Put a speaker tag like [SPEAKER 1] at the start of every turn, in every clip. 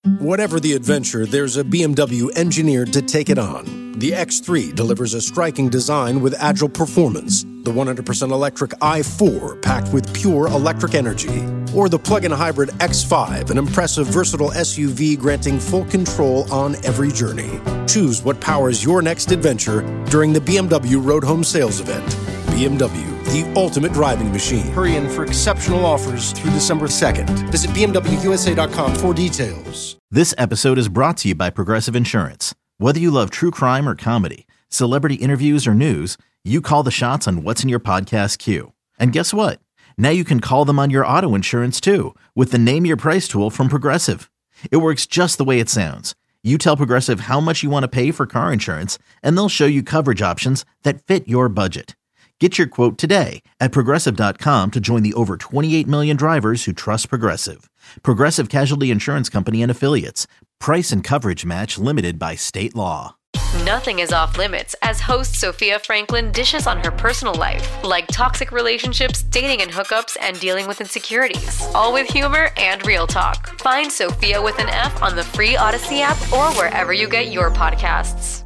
[SPEAKER 1] Whatever the adventure, there's a BMW engineered to take it on. The X3 delivers a striking design with agile performance. The 100% electric i4 packed with pure electric energy. Or the plug-in hybrid X5, an impressive, versatile SUV granting full control on every journey. Choose what powers your next adventure during the BMW Road Home Sales Event. BMW, the ultimate driving machine. Hurry in for exceptional offers through December 2nd. Visit BMWUSA.com for details.
[SPEAKER 2] This episode is brought to you by Progressive Insurance. Whether you love true crime or comedy, celebrity interviews or news, you call the shots on what's in your podcast queue. And guess what? Now you can call them on your auto insurance too with the Name Your Price tool from Progressive. It works just the way it sounds. You tell Progressive how much you want to pay for car insurance, and they'll show you coverage options that fit your budget. Get your quote today at Progressive.com to join the over 28 million drivers who trust Progressive. Progressive Casualty Insurance Company and Affiliates. Price and coverage match limited by state law.
[SPEAKER 3] Nothing is off limits as host Sophia Franklin dishes on her personal life, like toxic relationships, dating and hookups, and dealing with insecurities. All with humor and real talk. Find Sophia with an F on the free Odyssey app or wherever you get your podcasts.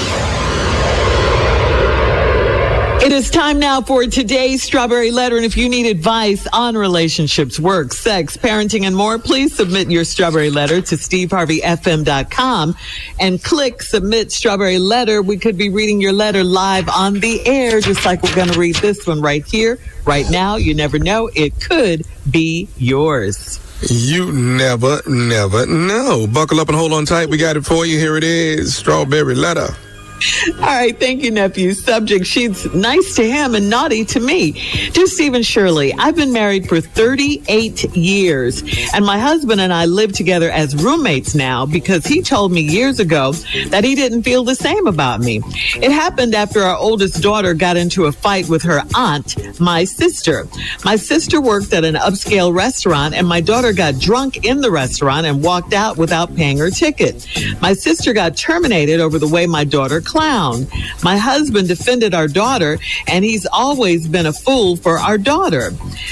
[SPEAKER 4] It is time now for today's Strawberry Letter. And if you need advice on relationships, work, sex, parenting, and more, please submit your Strawberry Letter to SteveHarveyFM.com and click Submit Strawberry Letter. We could be reading your letter live on the air, just like we're going to read this one right here, right now. You never know. It could be yours.
[SPEAKER 5] You never know. Buckle up and hold on tight. We got it for you. Here it is. Strawberry Letter.
[SPEAKER 4] All right. Thank you, nephew. Subject, she's nice to him and naughty to me. Dear Stephen Shirley, I've been married for 38 years, and my husband and I live together as roommates now because he told me years ago that he didn't feel the same about me. It happened after our oldest daughter got into a fight with her aunt, my sister. My sister worked at an upscale restaurant, and my daughter got drunk in the restaurant and walked out without paying her ticket. My sister got terminated over the way my daughter clown. My husband defended our daughter, and he's always been a fool for our daughter.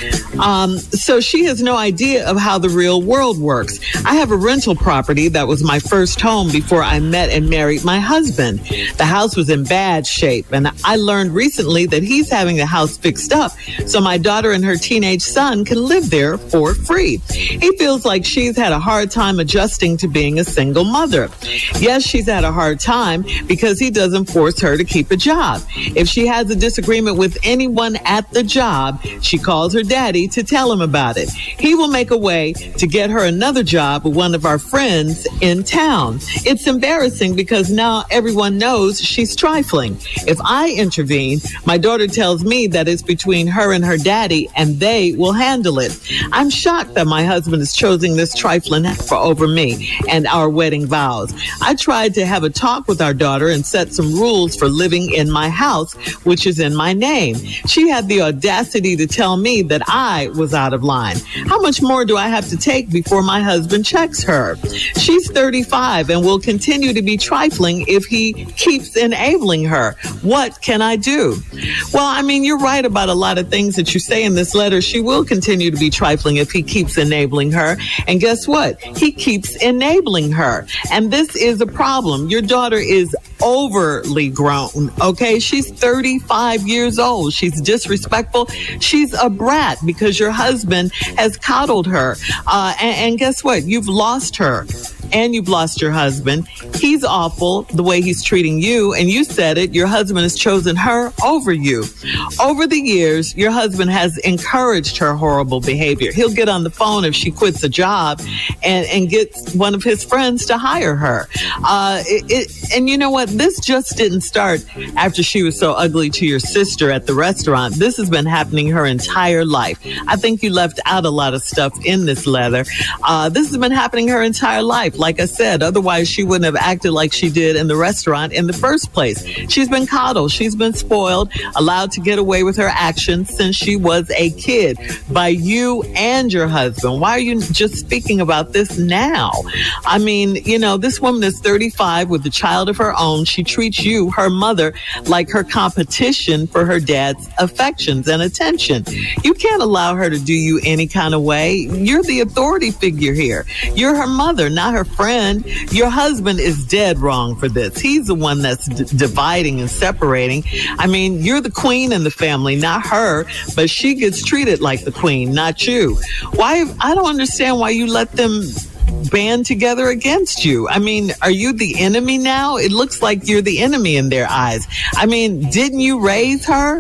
[SPEAKER 4] So she has no idea of how the real world works. I have a rental property that was my first home before I met and married my husband. The house was in bad shape, and I learned recently that he's having the house fixed up so my daughter and her teenage son can live there for free. He feels like she's had a hard time adjusting to being a single mother. Yes, she's had a hard time because he doesn't force her to keep a job. If she has a disagreement with anyone at the job, she calls her daddy to tell him about it. He will make a way to get her another job with one of our friends in town. It's embarrassing because now everyone knows she's trifling. If I intervene, my daughter tells me that it's between her and her daddy and they will handle it. I'm shocked that my husband is choosing this trifling over me and our wedding vows. I tried to have a talk with our daughter and set some rules for living in my house, which is in my name. She had the audacity to tell me that I was out of line. How much more do I have to take before my husband checks her? She's 35 and will continue to be trifling if he keeps enabling her. What can I do? Well, I mean, you're right about a lot of things that you say in this letter. She will continue to be trifling if he keeps enabling her. And guess what? He keeps enabling her. And this is a problem. Your daughter is overly grown, okay? She's 35 years old. She's disrespectful. She's a brat because your husband has coddled her. And guess what? You've lost her. And you've lost your husband. He's awful the way he's treating you. And you said it, your husband has chosen her over you. Over the years, your husband has encouraged her horrible behavior. He'll get on the phone if she quits a job and gets one of his friends to hire her. And you know what? This just didn't start after she was so ugly to your sister at the restaurant. This has been happening her entire life. I think you left out a lot of stuff in this letter. This has been happening her entire life. Like I said, otherwise she wouldn't have acted like she did in the restaurant in the first place. She's been coddled. She's been spoiled, allowed to get away with her actions since she was a kid by you and your husband. Why are you just speaking about this now? I mean, you know, this woman is 35 with a child of her own. She treats you, her mother, like her competition for her dad's affections and attention. You can't allow her to do you any kind of way. You're the authority figure here. You're her mother, not her friend. Your husband is dead wrong for this. He's the one that's dividing and separating. I mean, you're the queen in the family, not her, but she gets treated like the queen, not you. Why? I don't understand why you let them band together against you. I mean, are you the enemy now? It looks like you're the enemy in their eyes. I mean, didn't you raise her?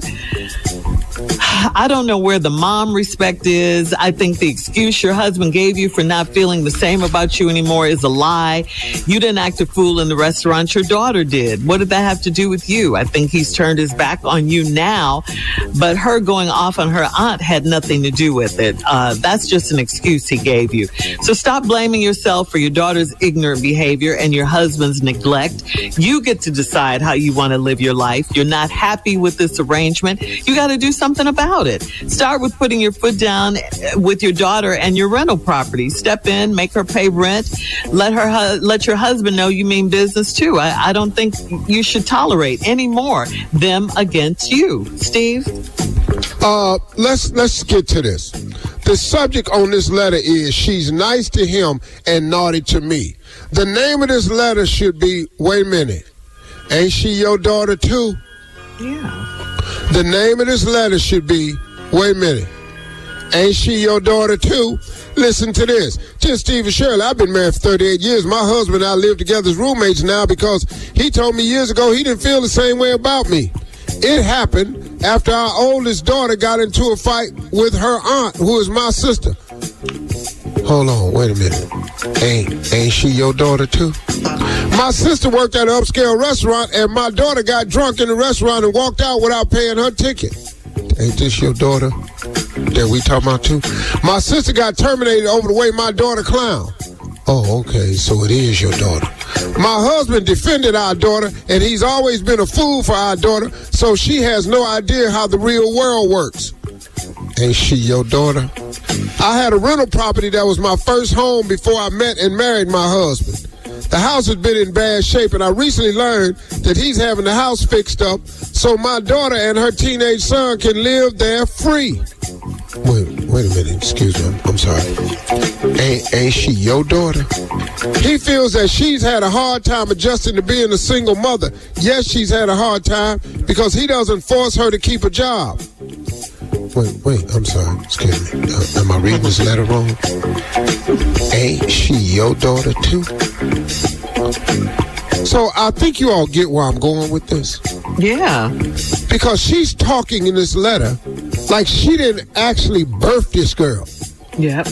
[SPEAKER 4] I don't know where the mom respect is. I think the excuse your husband gave you for not feeling the same about you anymore is a lie. You didn't act a fool in the restaurant. Your daughter did. What did that have to do with you? I think he's turned his back on you now, but her going off on her aunt had nothing to do with it. That's just an excuse he gave you. So stop blaming yourself for your daughter's ignorant behavior and your husband's neglect. You get to decide how you want to live your life. You're not happy with this arrangement. You got to do something about it. Start with putting your foot down with your daughter and your rental property. Step in, make her pay rent. Let your husband know you mean business too. I don't think you should tolerate any more them against you. Steve?
[SPEAKER 6] Let's get to this. The subject on this letter is she's nice to him and naughty to me. The name of this letter should be, wait a minute, ain't she your daughter too?
[SPEAKER 4] Yeah.
[SPEAKER 6] The name of this letter should be, wait a minute, ain't she your daughter too? Listen to this. Dear Steve and Shirley, I've been married for 38 years. My husband and I live together as roommates now because he told me years ago he didn't feel the same way about me. It happened after our oldest daughter got into a fight with her aunt, who is my sister. Hold on, wait a minute. Ain't she your daughter too? My sister worked at an upscale restaurant, and my daughter got drunk in the restaurant and walked out without paying her ticket. Ain't this your daughter that we talking about too? My sister got terminated over the way my daughter clowned. Oh, okay, so it is your daughter. My husband defended our daughter, and he's always been a fool for our daughter, so she has no idea how the real world works. Ain't she your daughter? I had a rental property that was my first home before I met and married my husband. The house has been in bad shape, and I recently learned that he's having the house fixed up so my daughter and her teenage son can live there free. Wait a minute, excuse me, I'm sorry. Ain't she your daughter? He feels that she's had a hard time adjusting to being a single mother. Yes, she's had a hard time because he doesn't force her to keep a job. Wait, I'm sorry, excuse me. Am I reading this letter wrong? Ain't she your daughter too? So I think you all get where I'm going with this.
[SPEAKER 4] Yeah. Because
[SPEAKER 6] she's talking in this letter like she didn't actually birth this girl.
[SPEAKER 4] Yep.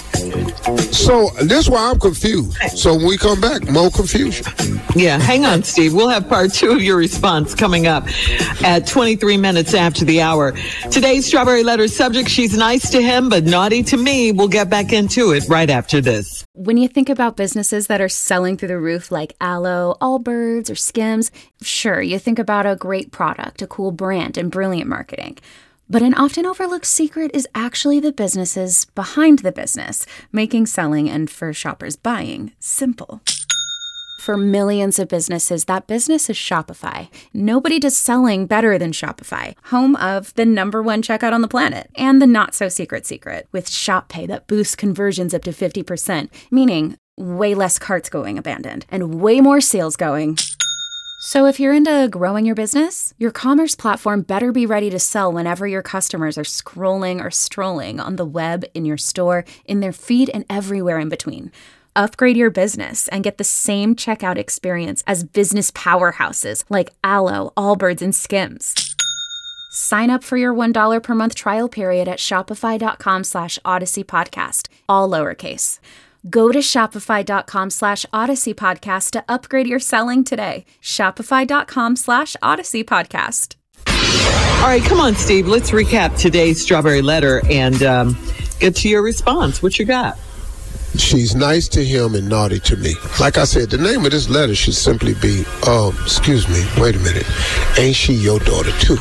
[SPEAKER 6] So this is why I'm confused. So when we come back, more confusion.
[SPEAKER 4] Yeah, hang on, Steve. We'll have part 2 of your response coming up at 23 minutes after the hour. Today's Strawberry Letter subject, she's nice to him, but naughty to me. We'll get back into it right after this.
[SPEAKER 7] When you think about businesses that are selling through the roof like Aloe, Allbirds, or Skims, sure, you think about a great product, a cool brand, and brilliant marketing. But an often overlooked secret is actually the businesses behind the business, making selling and for shoppers buying simple. For millions of businesses, that business is Shopify. Nobody does selling better than Shopify, home of the #1 checkout on the planet, and the not-so-secret secret, with Shop Pay that boosts conversions up to 50%, meaning way less carts going abandoned, and way more sales going. So if you're into growing your business, your commerce platform better be ready to sell whenever your customers are scrolling or strolling on the web, in your store, in their feed, and everywhere in between. Upgrade your business and get the same checkout experience as business powerhouses like Aloe, Allbirds, and Skims. Sign up for your $1 per month trial period at shopify.com/Odyssey Podcast, all lowercase. Go to shopify.com/Odyssey Podcast to upgrade your selling today. Shopify.com/Odyssey Podcast.
[SPEAKER 4] All right, come on, Steve. Let's recap today's Strawberry Letter and get to your response. What you got?
[SPEAKER 6] She's nice to him and naughty to me. Like I said, the name of this letter should simply be, excuse me, wait a minute. Ain't she your daughter too?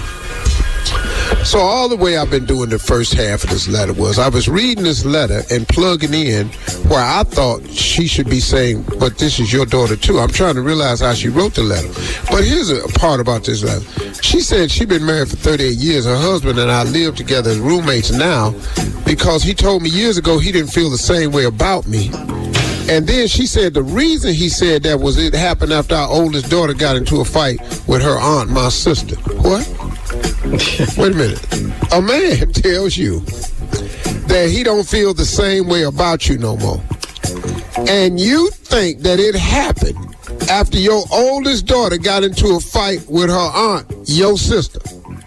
[SPEAKER 6] So all the way I've been doing the first half of this letter was I was reading this letter and plugging in where I thought she should be saying, but this is your daughter too. I'm trying to realize how she wrote the letter. But here's a part about this letter. She said she'd been married for 38 years. Her husband and I live together as roommates now because he told me years ago he didn't feel the same way about me. And then she said the reason he said that was it happened after our oldest daughter got into a fight with her aunt, my sister. What? Wait a minute. A man tells you that he don't feel the same way about you no more. And you think that it happened after your oldest daughter got into a fight with her aunt, your sister.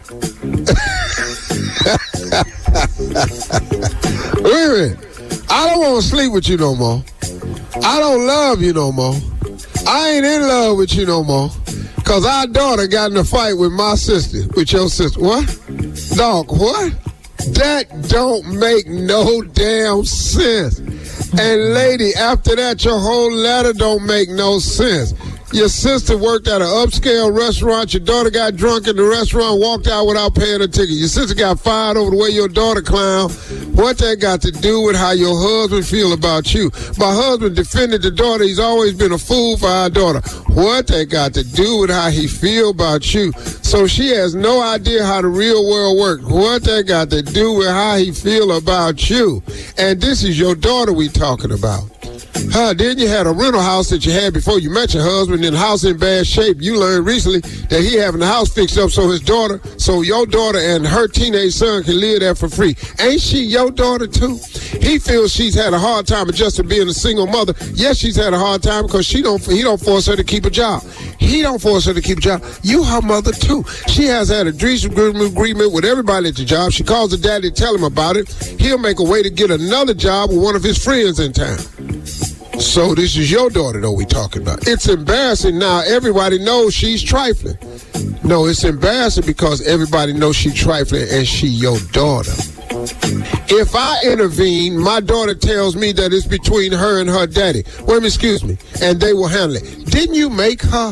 [SPEAKER 6] Wait a minute. I don't want to sleep with you no more. I don't love you no more. I ain't in love with you no more. Because our daughter got in a fight with my sister, with your sister. What? Dog, what? That don't make no damn sense. And lady, after that, your whole letter don't make no sense. Your sister worked at an upscale restaurant. Your daughter got drunk in the restaurant, walked out without paying a ticket. Your sister got fired over the way your daughter clowned. What that got to do with how your husband feel about you? My husband defended the daughter. He's always been a fool for our daughter. What that got to do with how he feel about you? So she has no idea how the real world works. What that got to do with how he feel about you? And this is your daughter we talking about. Then you had a rental house that you had before you met your husband, and the house in bad shape. You learned recently that he having the house fixed up so your daughter and her teenage son can live there for free. Ain't she your daughter too? He feels she's had a hard time adjusting being a single mother. Yes, she's had a hard time because he don't force her to keep a job. He don't force her to keep a job. You her mother too. She has had a agreement with everybody at the job. She calls her daddy to tell him about it. He'll make a way to get another job with one of his friends in town. So this is your daughter, though, we talking about. It's embarrassing now. Everybody knows she's trifling. No, it's embarrassing because everybody knows she's trifling and she your daughter. If I intervene, my daughter tells me that it's between her and her daddy. Excuse me. And they will handle it. Didn't you make her?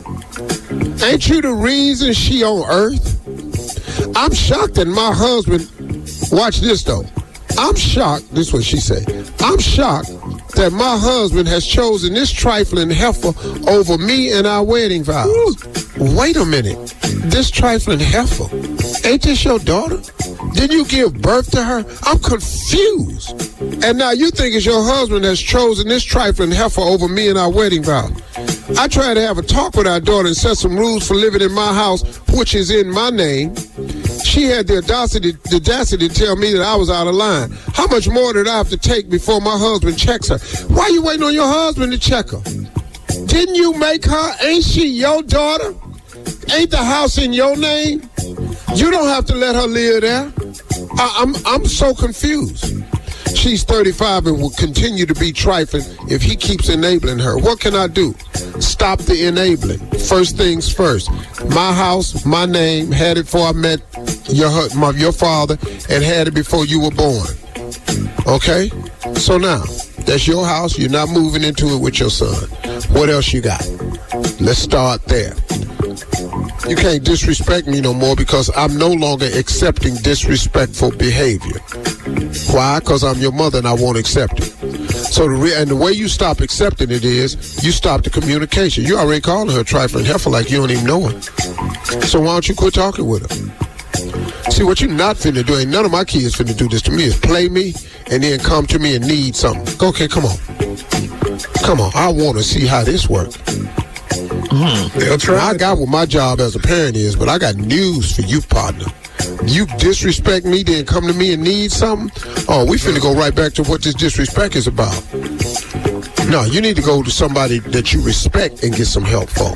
[SPEAKER 6] Ain't you the reason she on earth? I'm shocked that my husband, watch this though. I'm shocked, this is what she said. I'm shocked that my husband has chosen this trifling heifer over me and our wedding vows. Wait a minute. This trifling heifer, ain't this your daughter? Didn't you give birth to her? I'm confused. And now you think it's your husband that's chosen this trifling heifer over me and our wedding vows. I tried to have a talk with our daughter and set some rules for living in my house, which is in my name. She had the audacity to tell me that I was out of line. How much more did I have to take before my husband checks her? Why are you waiting on your husband to check her? Didn't you make her? Ain't she your daughter? Ain't the house in your name? You don't have to let her live there. I'm so confused. She's 35 and will continue to be trifling if he keeps enabling her. What can I do? Stop the enabling. First things first. My house, my name, had it before I met your father, and had it before you were born. Okay? So now, that's your house. You're not moving into it with your son. What else you got? Let's start there. You can't disrespect me no more because I'm no longer accepting disrespectful behavior. Why? Because I'm your mother and I won't accept it. So the way you stop accepting it is you stop the communication. You already calling her trifling heifer like you don't even know her. So why don't you quit talking with her? See, what you're not finna do, ain't none of my kids finna do this to me, is play me and then come to me and need something. Okay, come on. Come on, I want to see how this works. They'll try. I got what my job as a parent is, but I got news for you, partner. You disrespect me, then come to me and need something? Oh, we finna go right back to what this disrespect is about. No, you need to go to somebody that you respect and get some help for.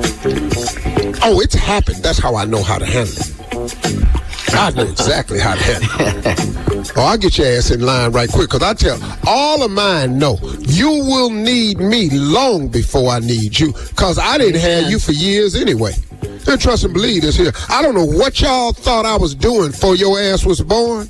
[SPEAKER 6] Oh, it's happened. That's how I know how to handle it. I know exactly how to handle it. Oh, I'll get your ass in line right quick, because I tell all of mine, no, you will need me long before I need you, because I didn't have you for years anyway. And trust and believe this here. I don't know what y'all thought I was doing before your ass was born.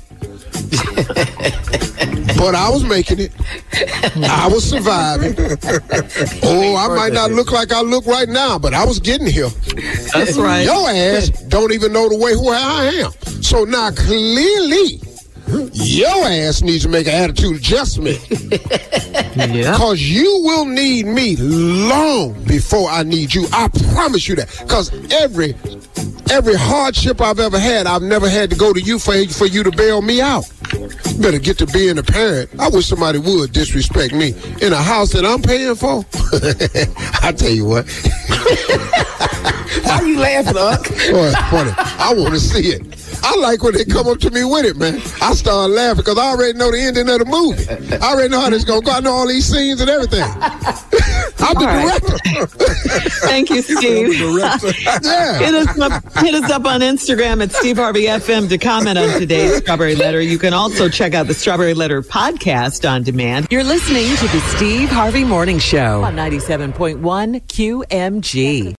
[SPEAKER 6] But I was making it. I was surviving. Oh, I might not look like I look right now, but I was getting here.
[SPEAKER 4] That's right.
[SPEAKER 6] Your ass don't even know the way who I am. So now clearly, your ass needs to make an attitude adjustment. Yeah. Because you will need me long before I need you. I promise you that. Because Every hardship I've ever had, I've never had to go to you for you to bail me out. Better get to being a parent. I wish somebody would disrespect me in a house that I'm paying for. I tell you what.
[SPEAKER 8] Why you laughing, Unc?
[SPEAKER 6] Oh, it's funny. I want to see it. I like when they come up to me with it, man. I start laughing because I already know the ending of the movie. I already know how this going to go. I know all these scenes and everything. I'm the director.
[SPEAKER 4] Thank you, Steve.
[SPEAKER 6] Yeah.
[SPEAKER 4] Hit us up on Instagram at Steve Harvey FM to comment on today's Strawberry Letter. You can also check out the Strawberry Letter podcast on demand.
[SPEAKER 9] You're listening to the Steve Harvey Morning Show on 97.1 QMG.